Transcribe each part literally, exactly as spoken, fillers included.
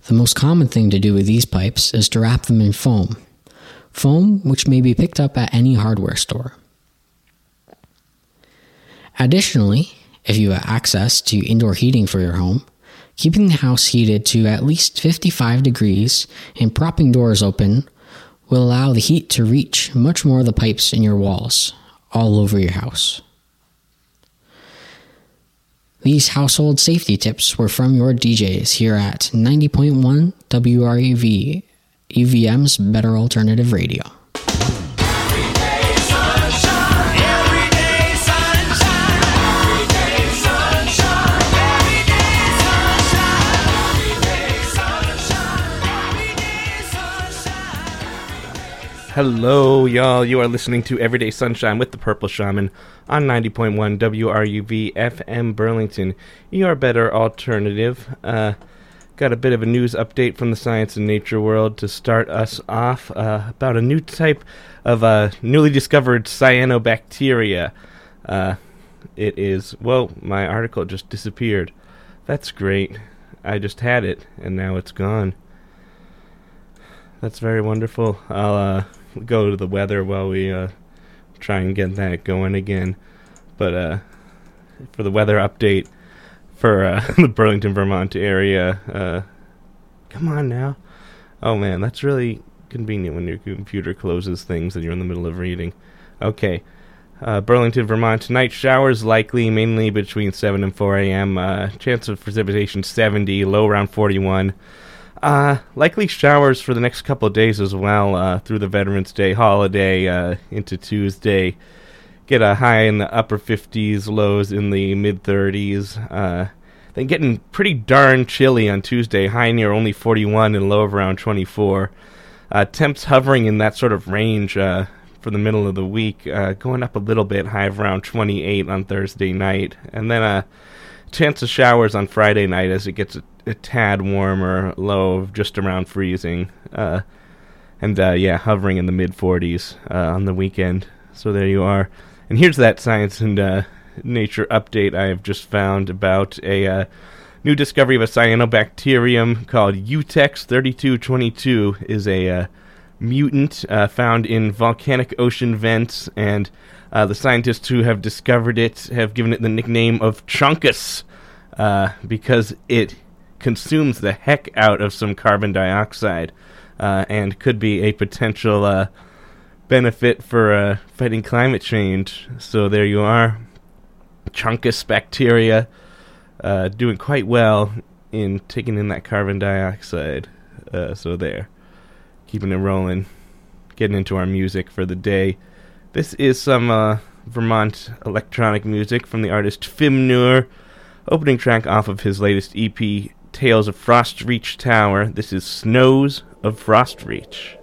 The most common thing to do with these pipes is to wrap them in foam. Foam which may be picked up at any hardware store. Additionally, if you have access to indoor heating for your home, keeping the house heated to at least fifty-five degrees and propping doors open will allow the heat to reach much more of the pipes in your walls, all over your house. These household safety tips were from your D Js here at ninety point one W R U V, U V M's Better Alternative Radio. Hello, y'all. You are listening to Everyday Sunshine with the Purple Shaman on ninety point one W R U V F M Burlington, your better alternative. Uh, got a bit of a news update from the science and nature world to start us off uh, about a new type of uh, newly discovered cyanobacteria. Uh, it is, well, my article just disappeared. That's great. I just had it, and now it's gone. That's very wonderful. I'll uh, go to the weather while we uh, try and get that going again. But uh, for the weather update for uh, the Burlington, Vermont area, uh, come on now. Oh man, that's really convenient when your computer closes things and you're in the middle of reading. Okay. Uh, Burlington, Vermont, night showers likely, mainly between seven and four a.m. Uh, chance of precipitation seventy, low around forty-one. Uh, likely showers for the next couple of days as well, uh, through the Veterans Day holiday, uh, into Tuesday. Get a high in the upper fifties, lows in the mid-thirties. Uh, then getting pretty darn chilly on Tuesday, high near only forty-one and low of around twenty-four. Uh, temps hovering in that sort of range, uh, for the middle of the week, uh, going up a little bit, high of around twenty-eight on Thursday night. And then, uh, chance of showers on Friday night as it gets a, a tad warmer, low of just around freezing, uh, and uh, yeah, hovering in the mid forties uh, on the weekend. So there you are. And here's that science and uh, nature update I have just found about a uh, new discovery of a cyanobacterium called Utex thirty-two twenty-two. Is a uh, mutant uh, found in volcanic ocean vents, and Uh, the scientists who have discovered it have given it the nickname of Chunkus, uh, because it consumes the heck out of some carbon dioxide, uh, and could be a potential uh, benefit for uh, fighting climate change. So there you are, Chunkus bacteria, uh, doing quite well in taking in that carbon dioxide. Uh, so there, keeping it rolling, getting into our music for the day. This is some uh, Vermont electronic music from the artist Fimnur, opening track off of his latest E P, Tales of Frostreach Tower. This is Snows of Frostreach.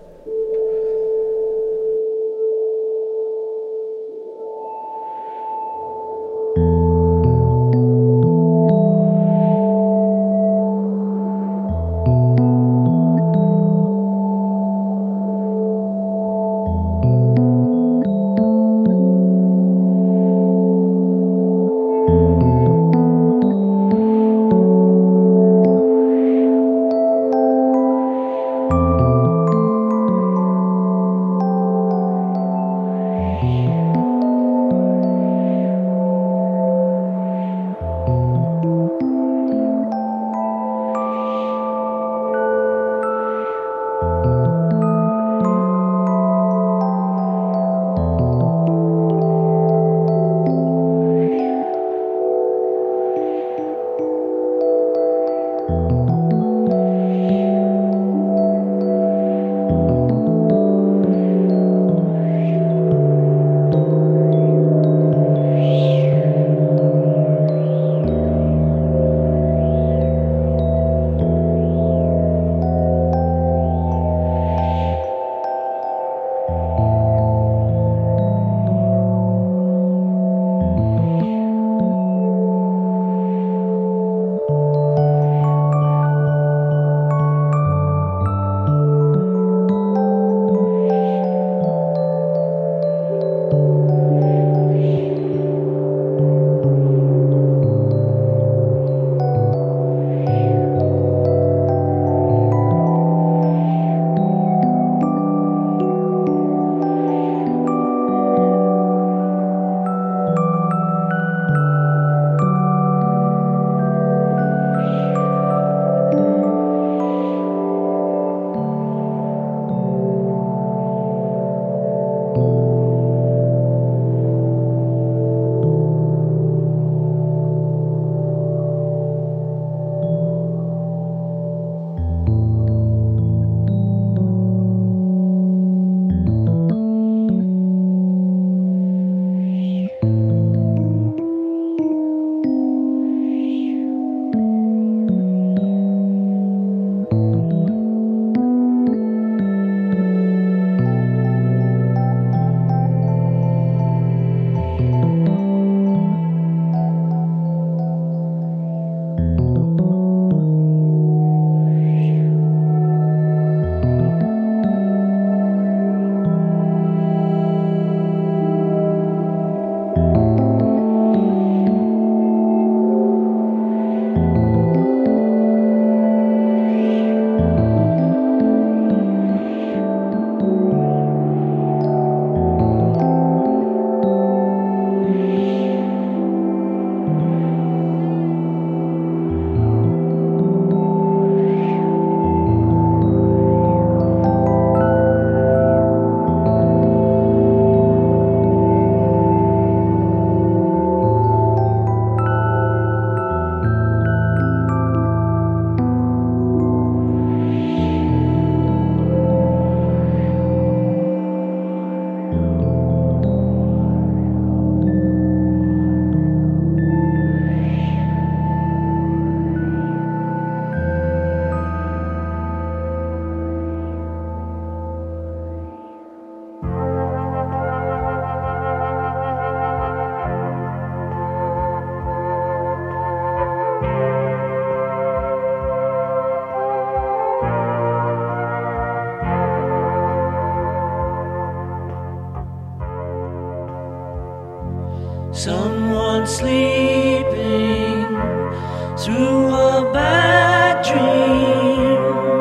sleeping through a bad dream.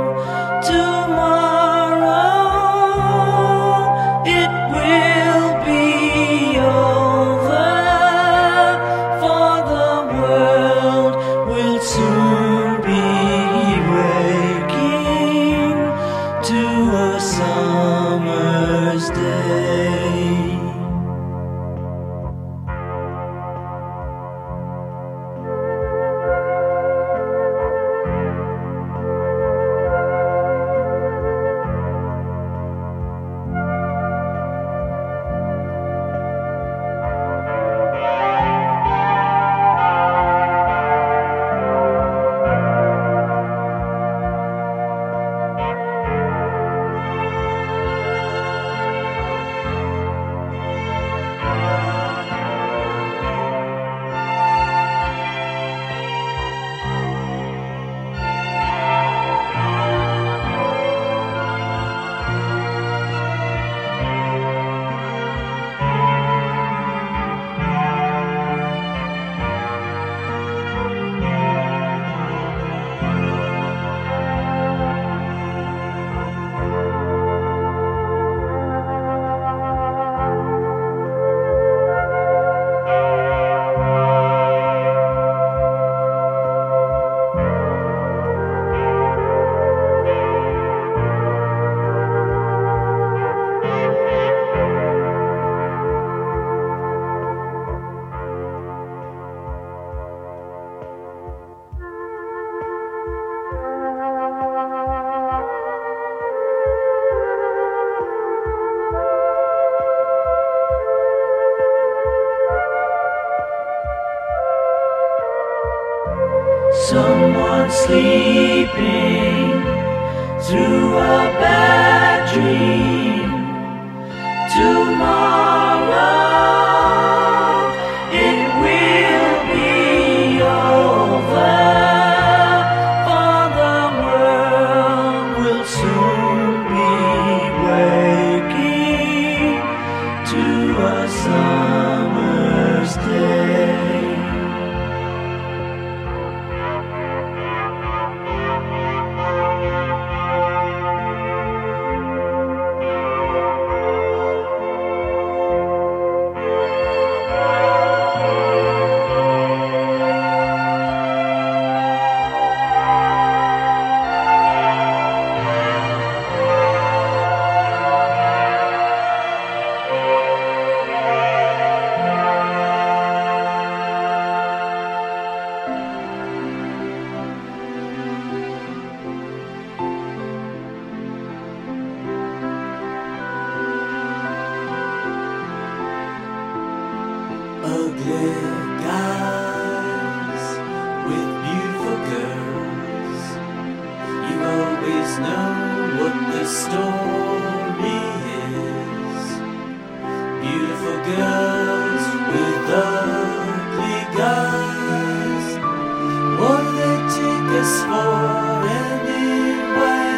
Tomorrow it will be over, for the world will soon be waking to a summer's day. Someone sleeping through a bad dream. Tomorrow it will be over, for the world will soon be waking to a summer's day. Ugly guys with beautiful girls, you always know what the story is. Beautiful girls with ugly guys, what do they take us for anyway?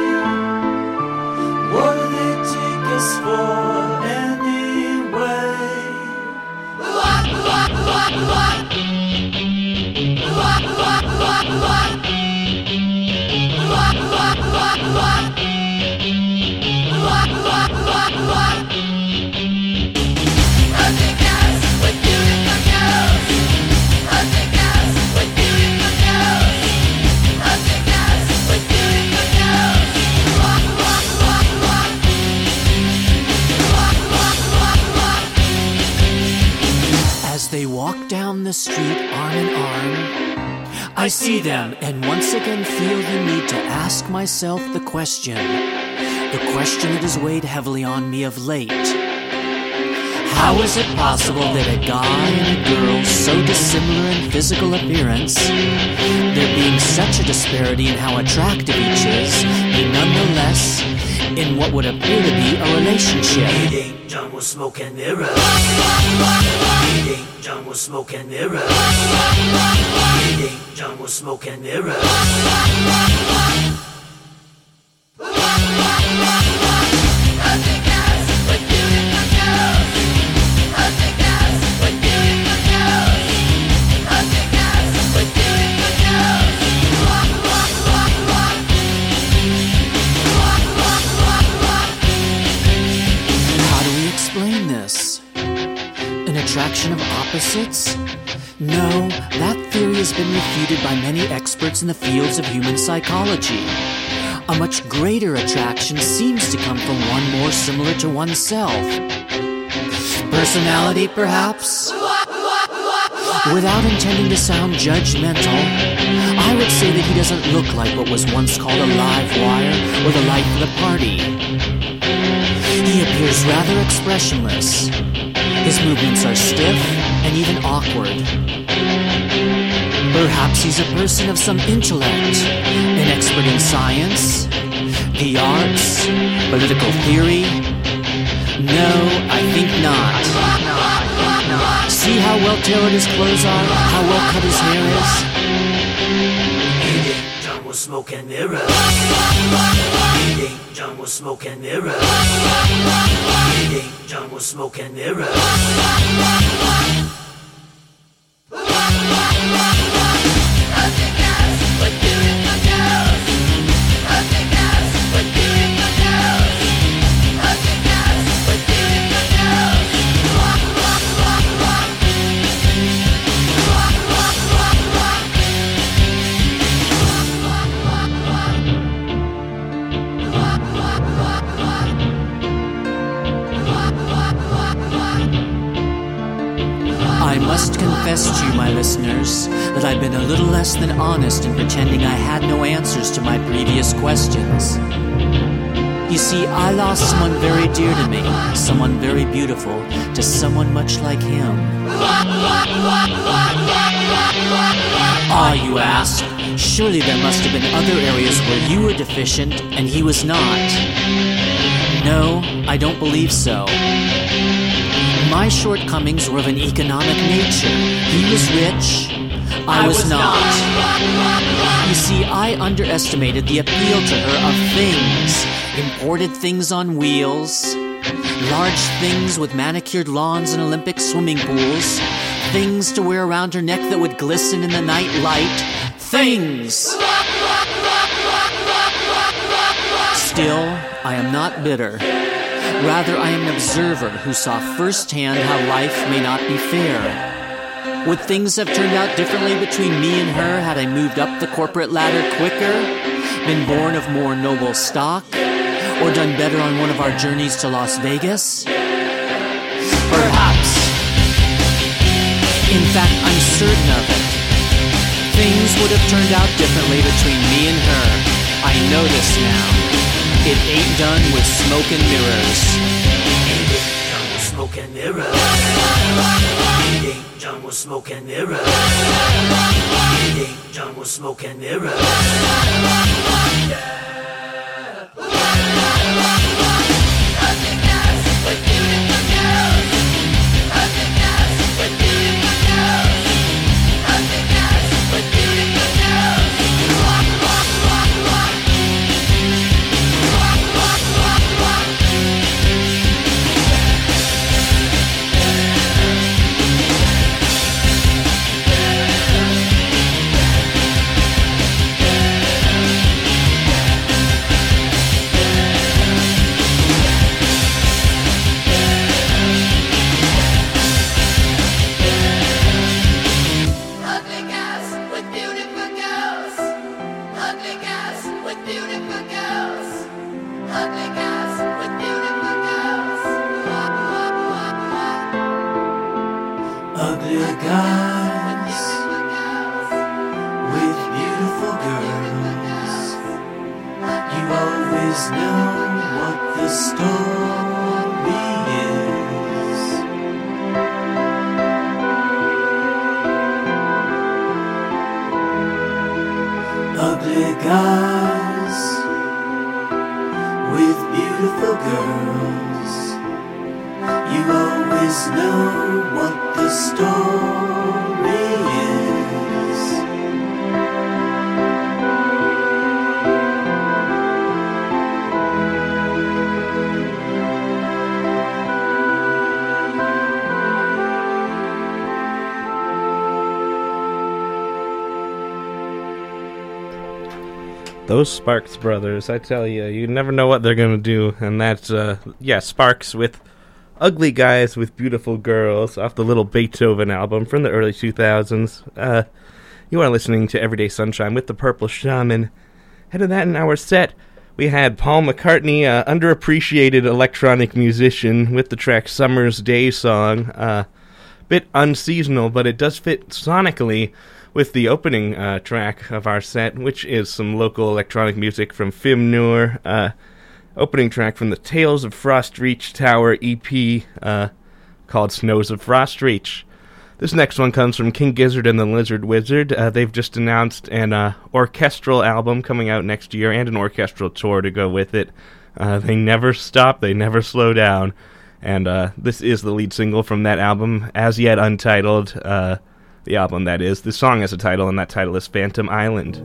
What do they take us for anyway? As they walk down the street arm in arm, I see them and once again feel the need to ask myself the question, the question that has weighed heavily on me of late. How is it possible that a guy and a girl so dissimilar in physical appearance, there being such a disparity in how attractive each is, may nonetheless, in what would appear to be a relationship? It ain't done with smoke and mirrors. It ain't done with smoke and mirrors. It ain't done with smoke and mirrors. With beautiful girls. attraction of opposites? No, that theory has been refuted by many experts in the fields of human psychology. A much greater attraction seems to come from one more similar to oneself. Personality, perhaps? Without intending to sound judgmental, I would say that he doesn't look like what was once called a live wire or the life of the party. He appears rather expressionless. His movements are stiff and even awkward. Perhaps he's a person of some intellect, an expert in science, the arts, political theory. No, I think not. See how well tailored his clothes are, how well cut his hair is? Eating jungle smoke and mirror. Eating jungle smoke and mirror. Eating jungle smoke and mirror. I must confess to you, my listeners, that I've been a little less than honest in pretending I had no answers to my previous questions. You see, I lost someone very dear to me, someone very beautiful, to someone much like him. Ah, you ask, surely there must have been other areas where you were deficient and he was not. No, I don't believe so. My shortcomings were of an economic nature. He was rich, I was not. You see, I underestimated the appeal to her of things. Imported things on wheels, large things with manicured lawns and Olympic swimming pools, things to wear around her neck that would glisten in the night light. Things! Still, I am not bitter. Rather, I am an observer who saw firsthand how life may not be fair. Would things have turned out differently between me and her had I moved up the corporate ladder quicker, been born of more noble stock, or done better on one of our journeys to Las Vegas? Perhaps. In fact, I'm certain of it. Things would have turned out differently between me and her. I know this now. It ain't done with smoke and mirrors. Eating jungle smoke and mirror. Eating jungle smoke and mirror. Eating jungle smoke and mirror. Those Sparks brothers, I tell you, you never know what they're going to do. And that's, uh, yeah, Sparks with Ugly Guys with Beautiful Girls off the Little Beethoven album from the early two thousands. Uh, you are listening to Everyday Sunshine with the Purple Shaman. Ahead of that in our set, we had Paul McCartney, uh, underappreciated electronic musician, with the track Summer's Day Song. Uh, bit unseasonal, but it does fit sonically with the opening uh, track of our set, which is some local electronic music from Fimnur. Uh, opening track from the Tales of Frostreach Tower E P uh, called Snows of Frostreach. This next one comes from King Gizzard and the Lizard Wizard. Uh, they've just announced an uh, orchestral album coming out next year and an orchestral tour to go with it. Uh, they never stop, they never slow down. And uh, this is the lead single from that album, as yet untitled. Uh, the album, that is. The song has a title, and that title is Phantom Island.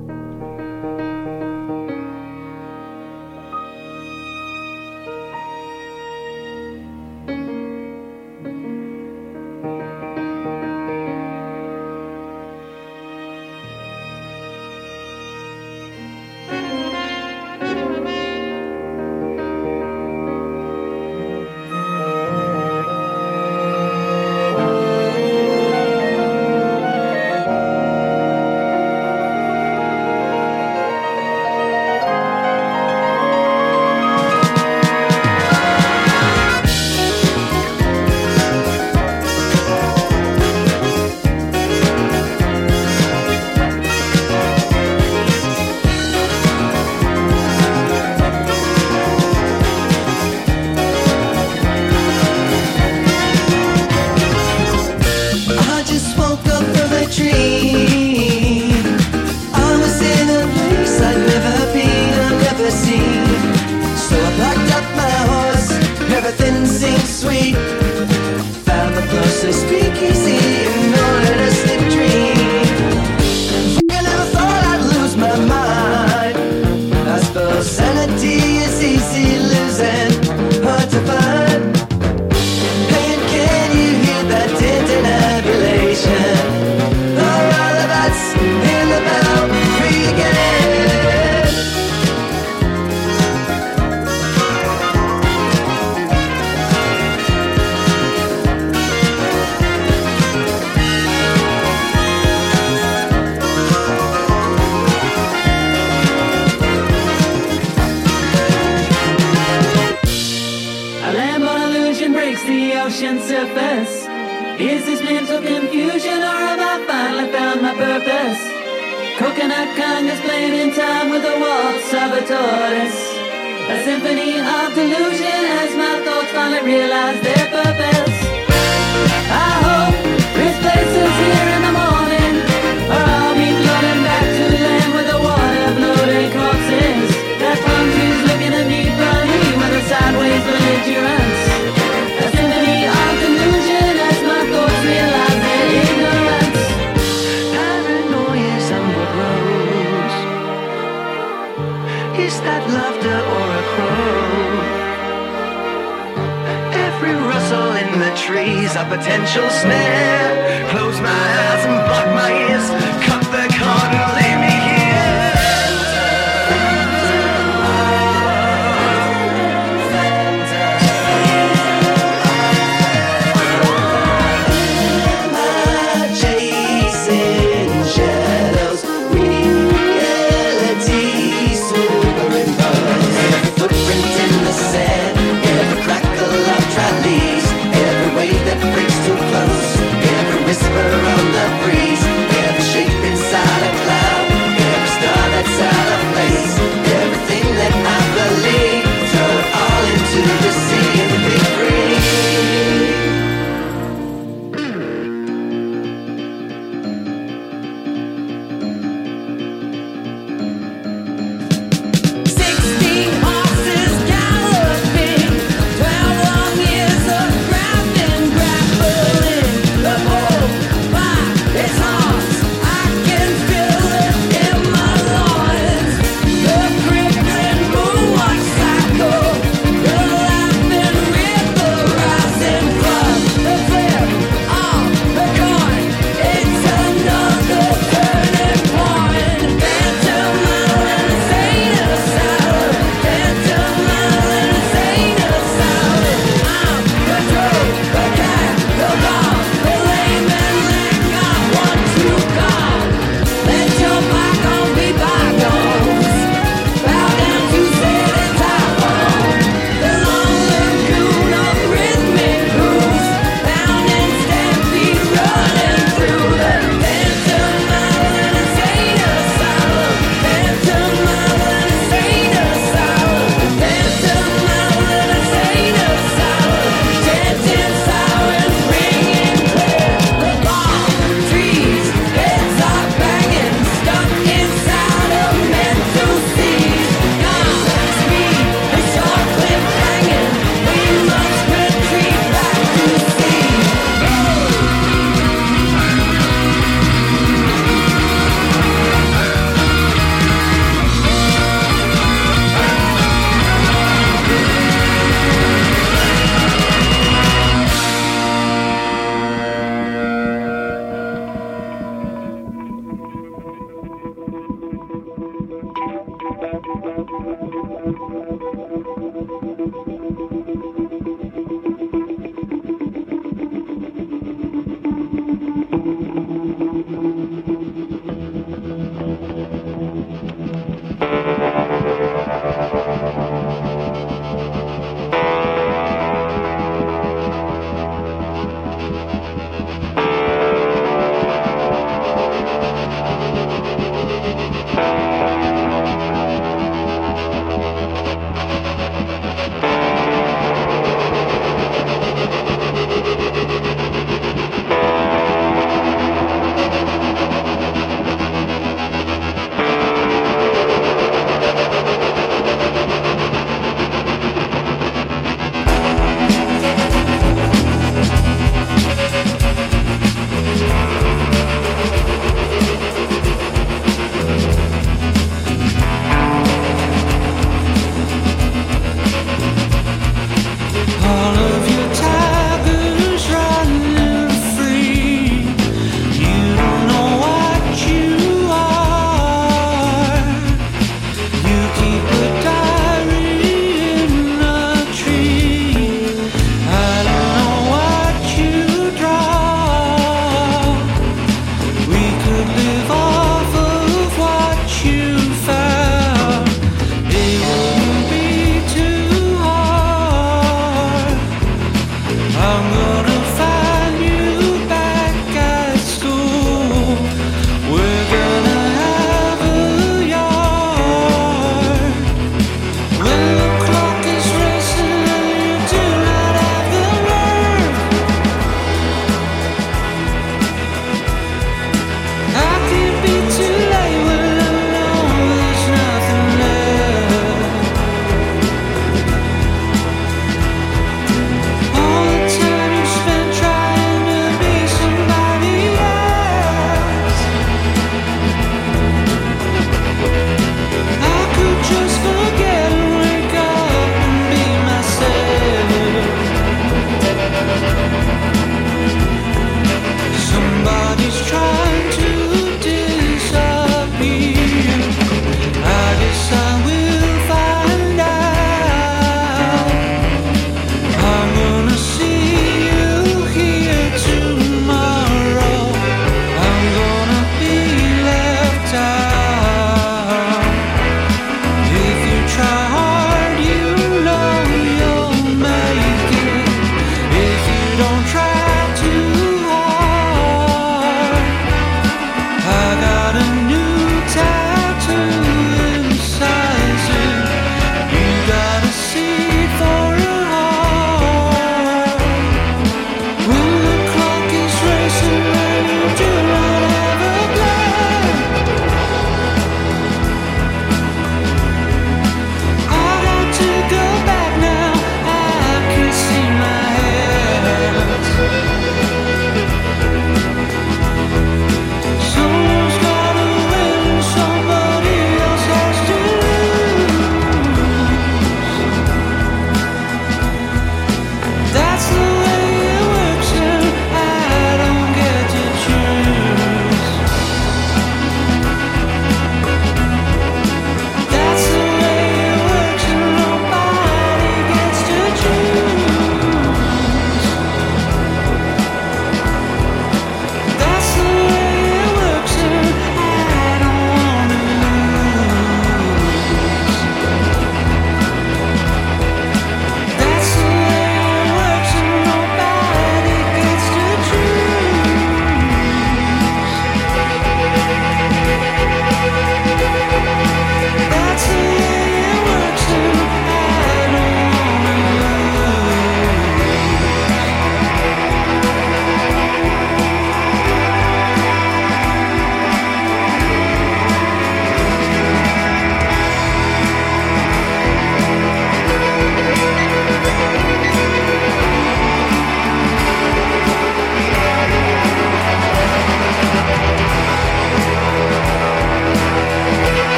Every whisper on the breeze, every shake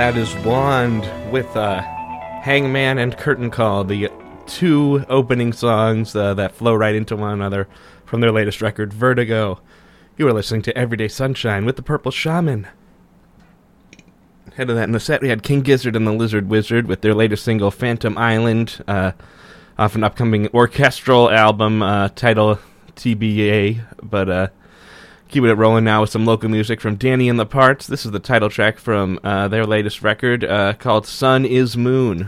that is Wand with uh, Hangman and Curtain Call, the two opening songs uh, that flow right into one another from their latest record, Vertigo. You are listening to Everyday Sunshine with the Purple Shaman. Ahead of that in the set, we had King Gizzard and the Lizard Wizard with their latest single, Phantom Island, uh, off an upcoming orchestral album, uh, title T B A, but uh, keeping it rolling now with some local music from Danny and the Parts. This is the title track from uh, their latest record uh, called Sun is Moon.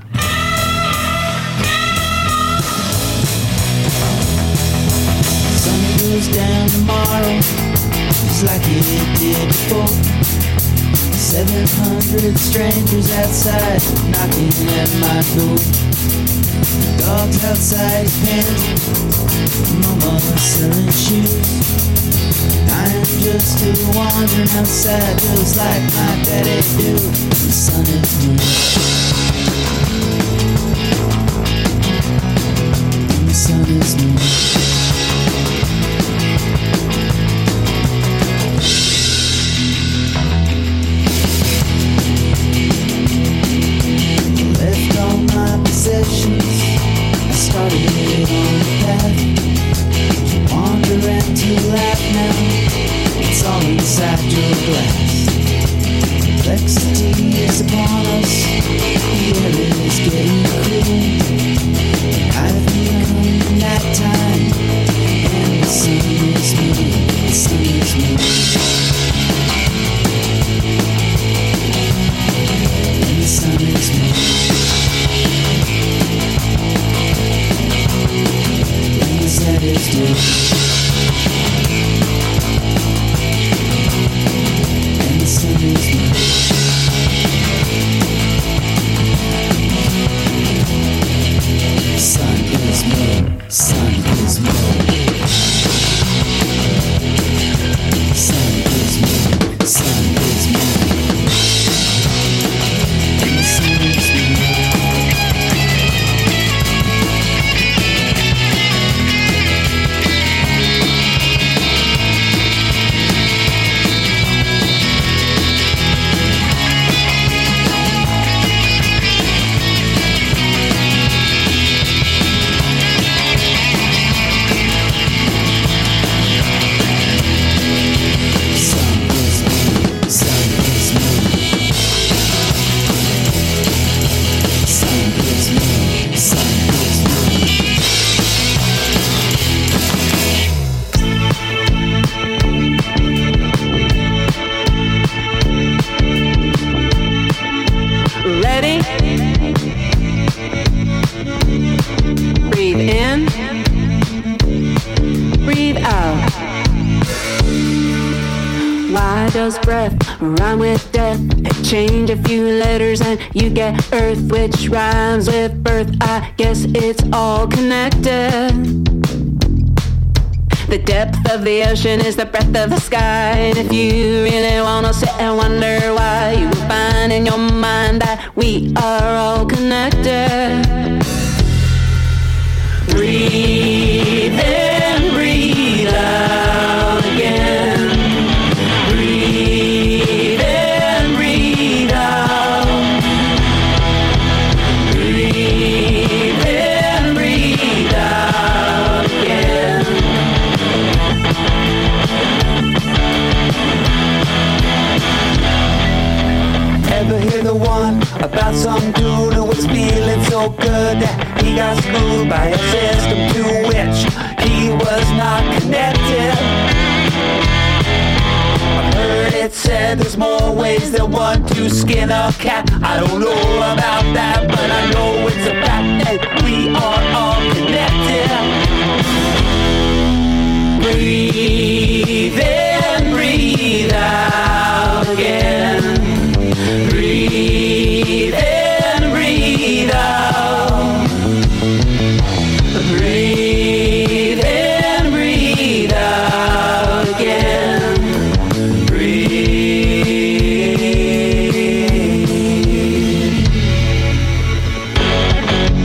Sun goes down tomorrow, just like it did before. Seven hundred strangers outside, knocking at my door. Dogs outside his pen, mama selling shoes. I'm just a wandering outside, just like my daddy do. The sun is moon. The sun is moon. I started on the path to wander and to laugh now. It's all inside your glass. Complexity is upon us. The air is getting cool. I've become nighttime, and the sun is moving. The sun is moving. And the sun is moving. That is true. And the sun is moon. Sun is moon. Sun is moon. Sun is moon. Sun is moon. And the sun is moon. Does breath rhyme with death? Change a few letters and you get earth, which rhymes with birth. I guess it's all connected. The depth of the ocean is the breadth of the sky. And if you really wanna sit and wonder why, you will find in your mind that we are all connected. Breathe in, breathe out again. About some dude who was feeling so good that he got screwed by a system to which he was not connected. I've heard it said there's more ways than one to skin a cat. I don't know about that, but I know it's a fact that we are all connected. Breathe in, breathe out again. Breathe in, breathe out. Breathe in, breathe out again. Breathe.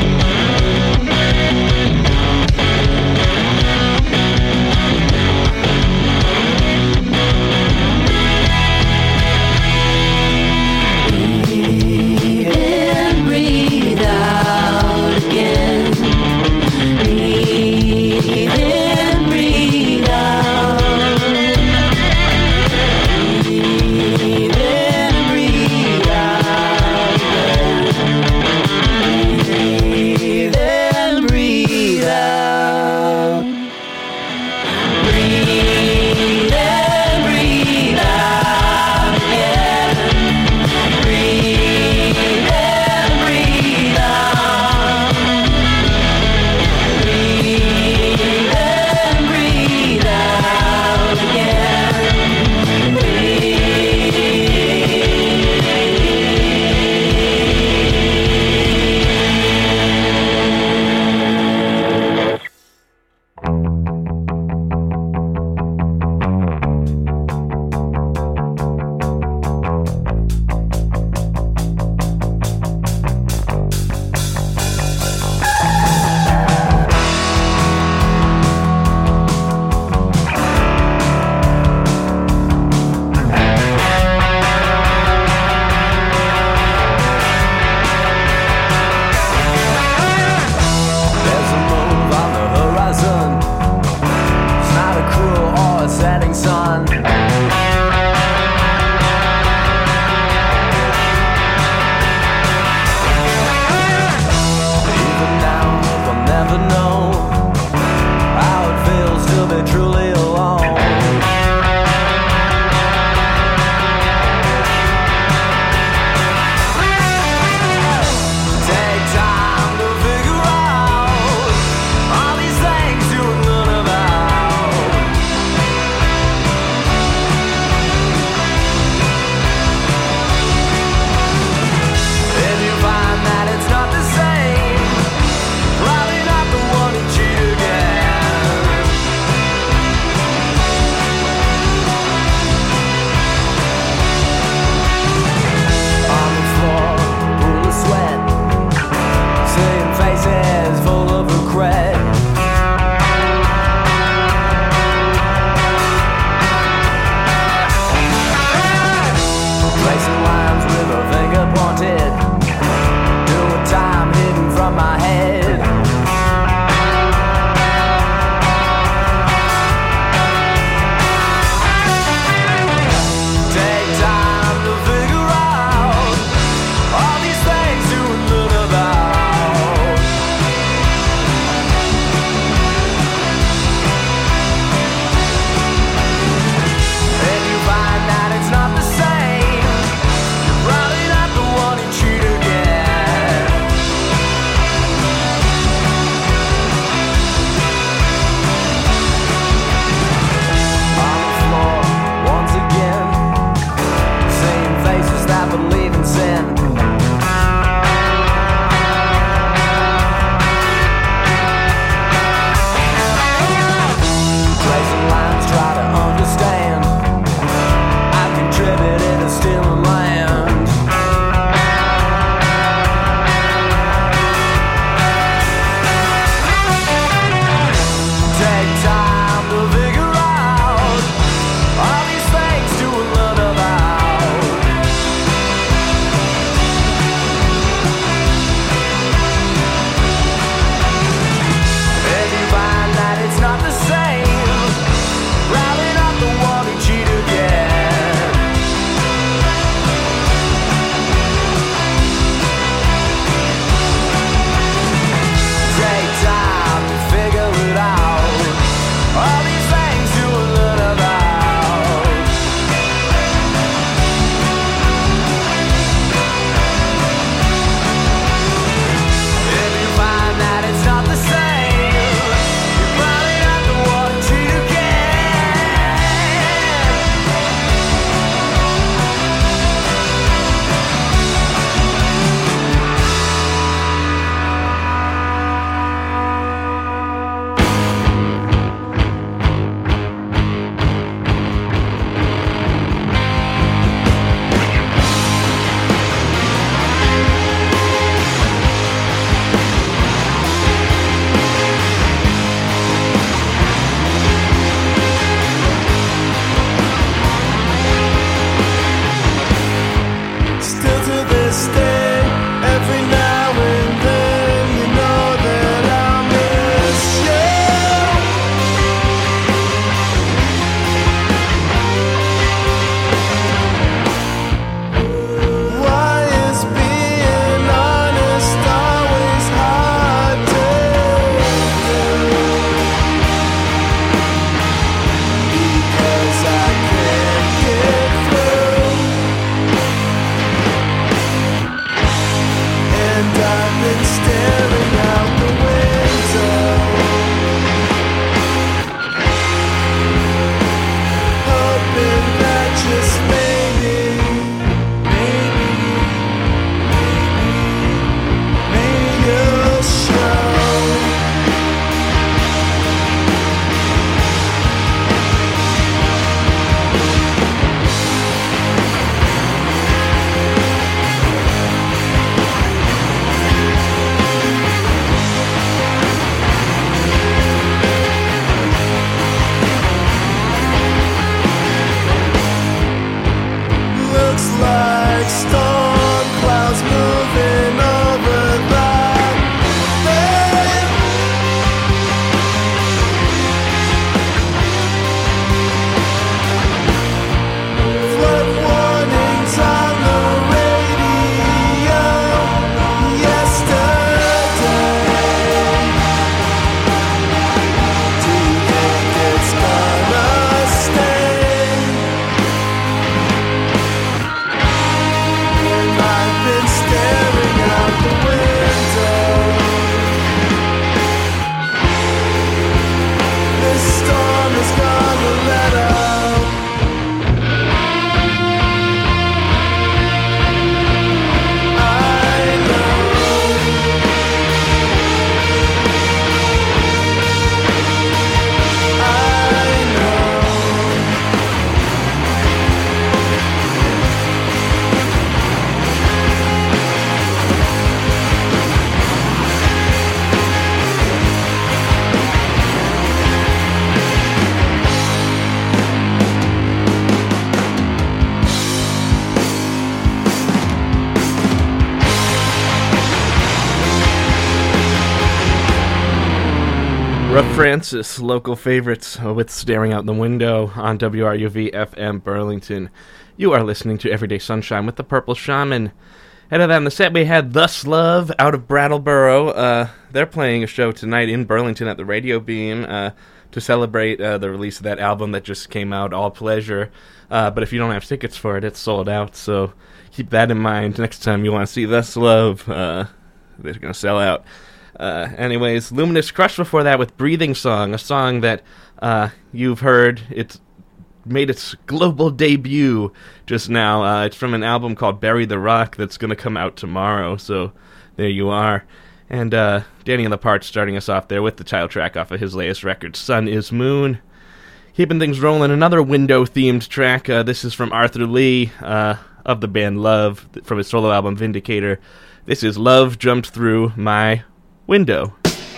Rough Francis, local favorites uh, with Staring Out the Window on W R U V F M Burlington. You are listening to Everyday Sunshine with the Purple Shaman. Ahead of that on the set, we had Thus Love out of Brattleboro. Uh, they're playing a show tonight in Burlington at the Radio Beam uh, to celebrate uh, the release of that album that just came out, All Pleasure. Uh, but if you don't have tickets for it, it's sold out, so keep that in mind. Next time you want to see Thus Love, uh, they're going to sell out. Uh, anyways, Luminous Crush before that with Breathing Song, a song that uh, you've heard. It's made its global debut just now. Uh, it's from an album called Bury the Rock that's going to come out tomorrow, so there you are. And uh, Danny and the Parts starting us off there with the title track off of his latest record, Sun is Moon. Keeping things rolling, another window-themed track. Uh, this is from Arthur Lee uh, of the band Love from his solo album Vindicator. This is Love Jumped Through My Window.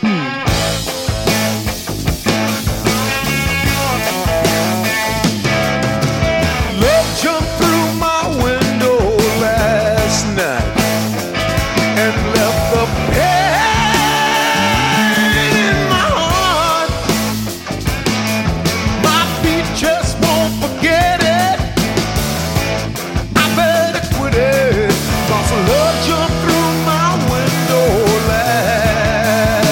Love jumped through my window last night and left the pain in my heart. My feet just won't forget it. I better quit it, 'cause love jumped through my window last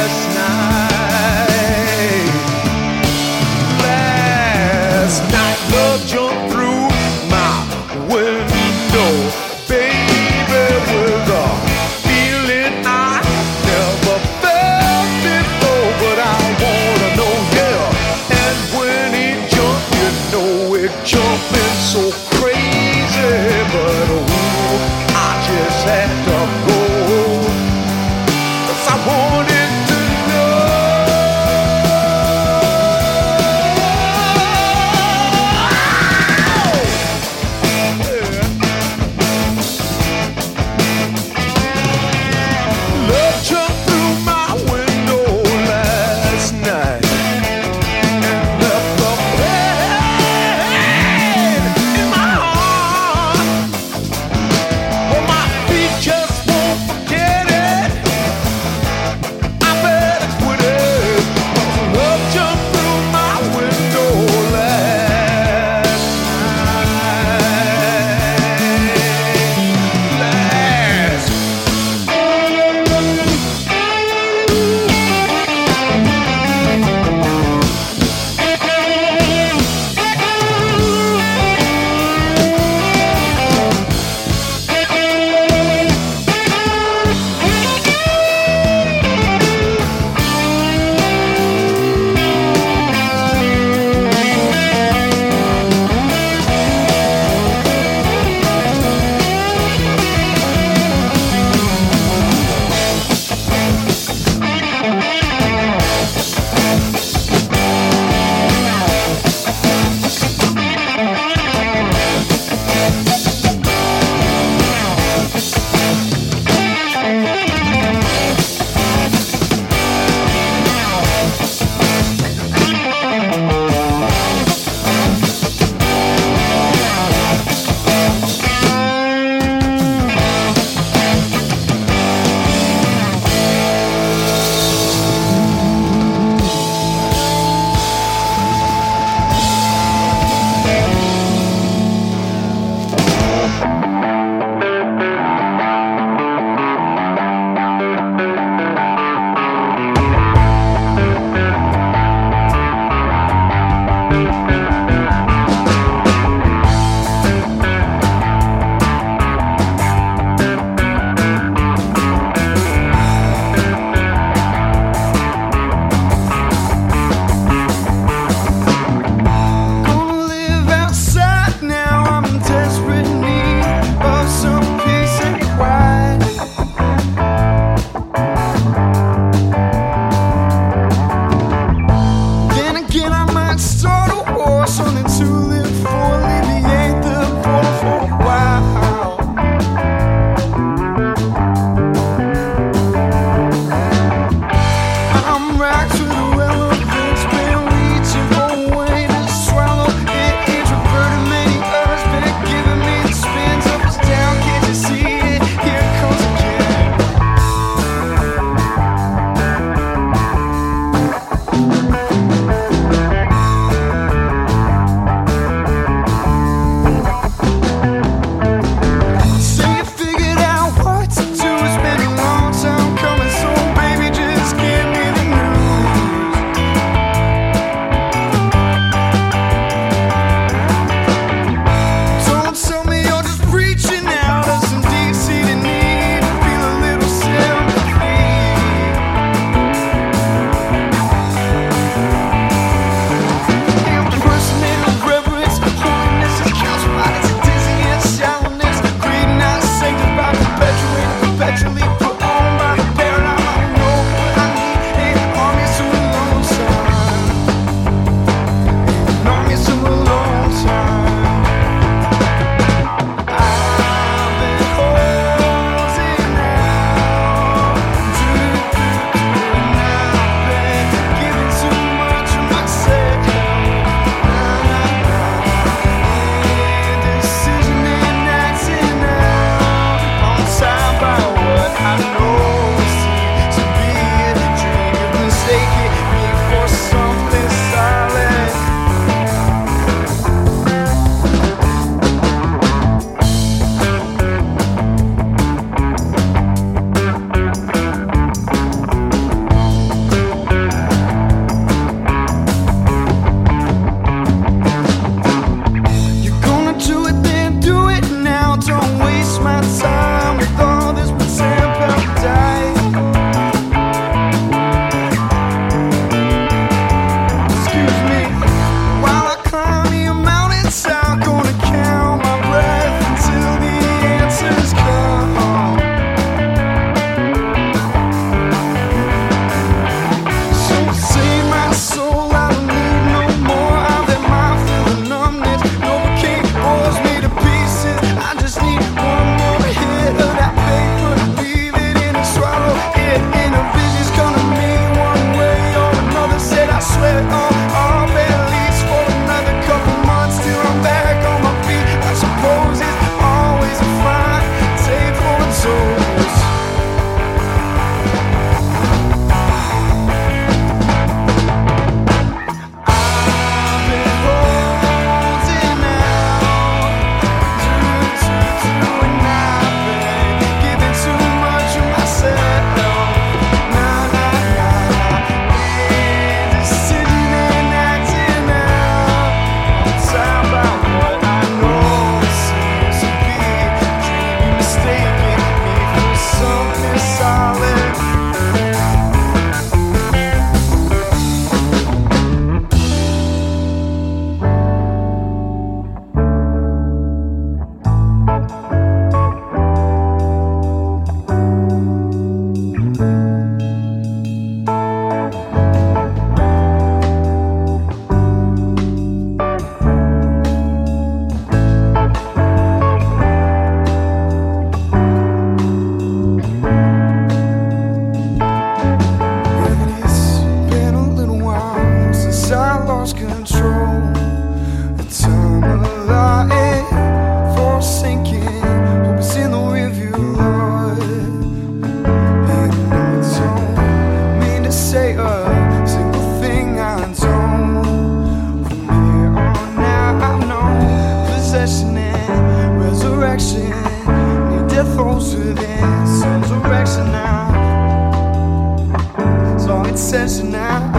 sense now.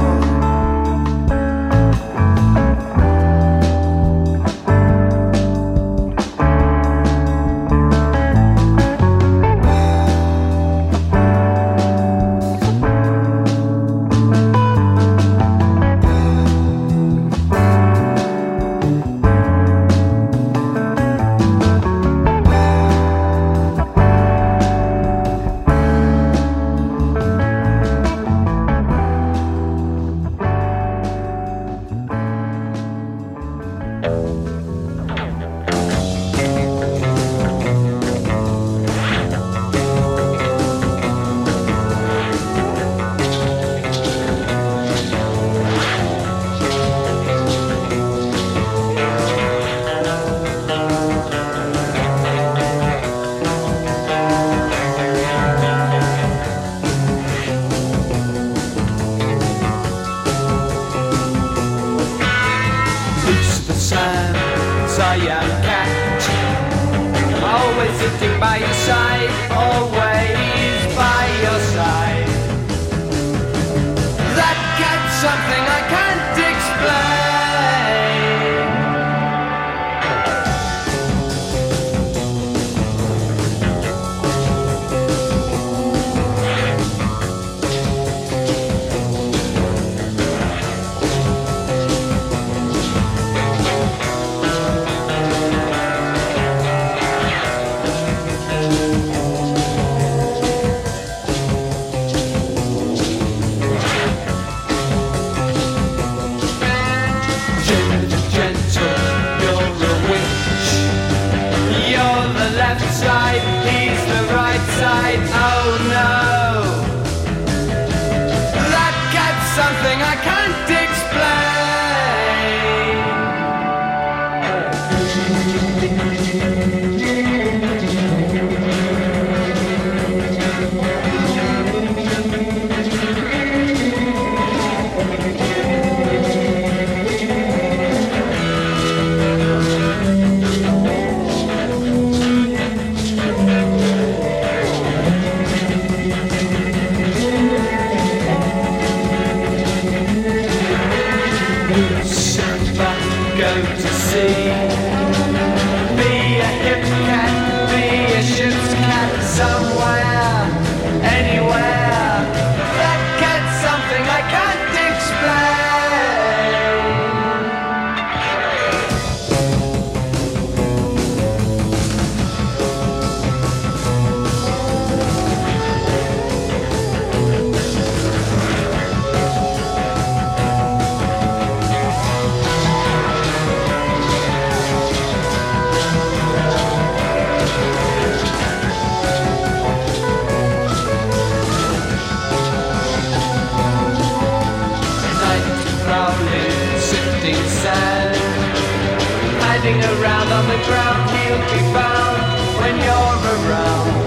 Around on the ground, he'll be found when you're around.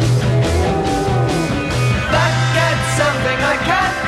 That gets something I can't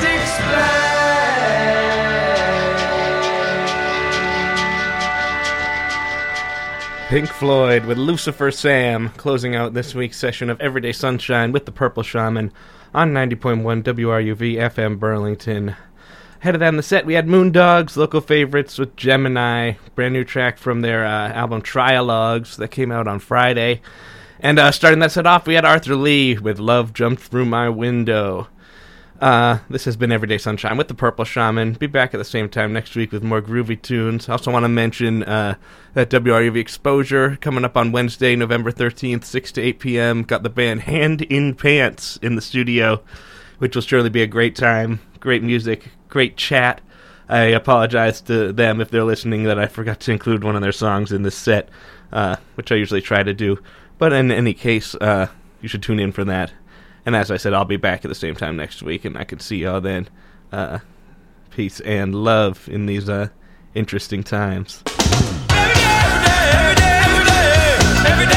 explain. Pink Floyd with Lucifer Sam, closing out this week's session of Everyday Sunshine with the Purple Shaman on ninety point one W R U V F M Burlington. Ahead of that in the set, we had Moondogs, local favorites with Gemini, brand new track from their uh, album Trialogues that came out on Friday. And uh, starting that set off, we had Arthur Lee with Love Jumped Through My Window. Uh, this has been Everyday Sunshine with the Purple Shaman. Be back at the same time next week with more groovy tunes. I also want to mention uh, that W R U V Exposure coming up on Wednesday, November thirteenth, six to eight p.m. Got the band Hand in Pants in the studio, which will surely be a great time. Great music, great chat. I apologize to them if they're listening that I forgot to include one of their songs in this set, uh, which I usually try to do. But in any case, uh, you should tune in for that. And as I said, I'll be back at the same time next week, and I can see y'all then. Uh, peace and love in these uh, interesting times. Every day, every day, every day, every day, every day.